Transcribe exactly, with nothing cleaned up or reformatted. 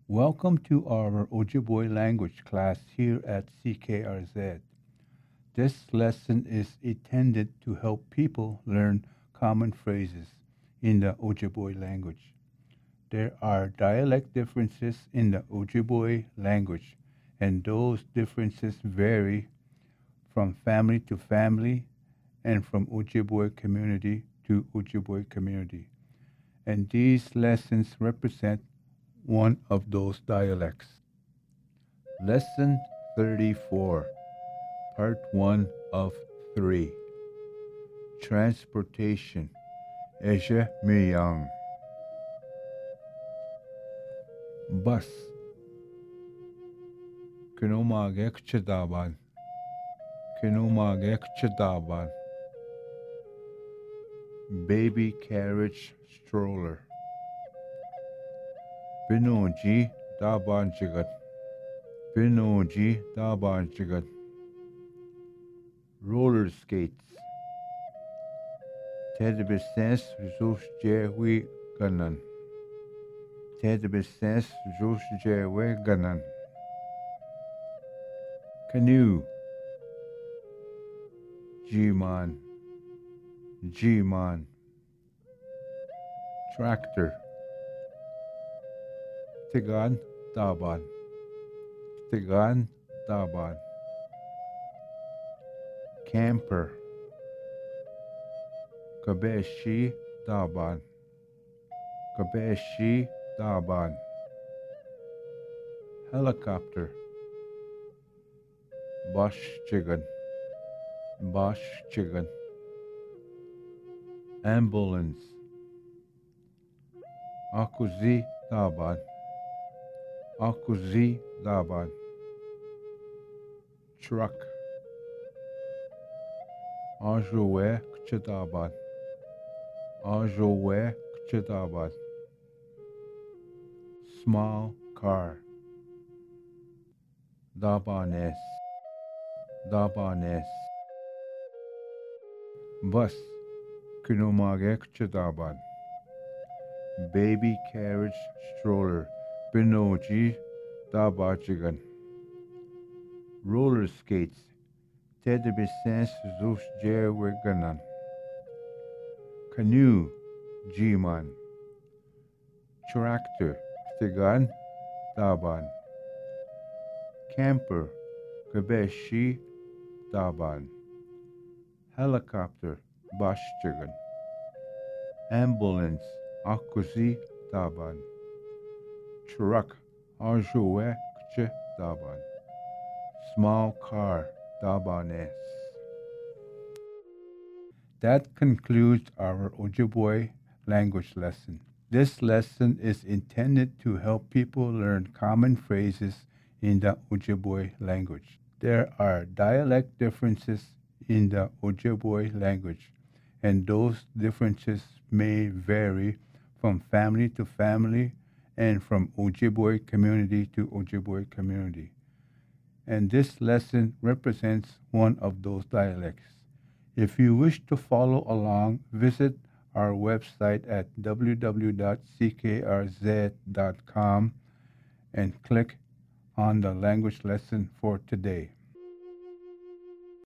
Welcome to our Ojibwe language class here at C K R Z. This lesson is intended to help people learn common phrases in the Ojibwe language. There are dialect differences in the Ojibwe language, and those differences vary from family to family and from Ojibwe community to Ojibwe community. And these lessons represent one of those dialects. Lesson thirty-four, Part one of three. Transportation. Eje Miyang. Bus. Kinumagek Chadaban. Kinumagek Chadaban. Baby carriage stroller. Binoji Daban Jigat. Binoji Daban Jigat. Roller skates. Tedbisens Zush Jewi Ganan. Tedbisens Zush Jewi Ganan. Canoe. G-Man. G-Man. Tractor. Tigan Daban. Tigan Daban. Camper. Kabeshi Daban. Kabeshi Daban. Helicopter. Bosch Chicken. Bosch Chicken. Ambulance. Akuzi Daban. Akuzi Daban. Truck. Ajowe Kchadaban. Ajowe Kchadaban. Small car. Dabanes. Dabanes. Bus. Kinumage Kchadaban. Baby carriage stroller. Binoji Dabajigan. Roller skates. Tedbisens Zush Jewiganan. Canoe. G-Man. Tractor. Tigan Daban. Camper. Kabeshi Daban. Helicopter. Bashtigan. Ambulance. Akuzi Daban. Truck. Arjowe Kche Daban. Small car. Dabanes. That concludes our Ojibwe language lesson. This lesson is intended to help people learn common phrases in the Ojibwe language. There are dialect differences in the Ojibwe language, and those differences may vary from family to family and from Ojibwe community to Ojibwe community. And this lesson represents one of those dialects. If you wish to follow along, visit our website at w w w dot c k r z dot com and click on the language lesson for today.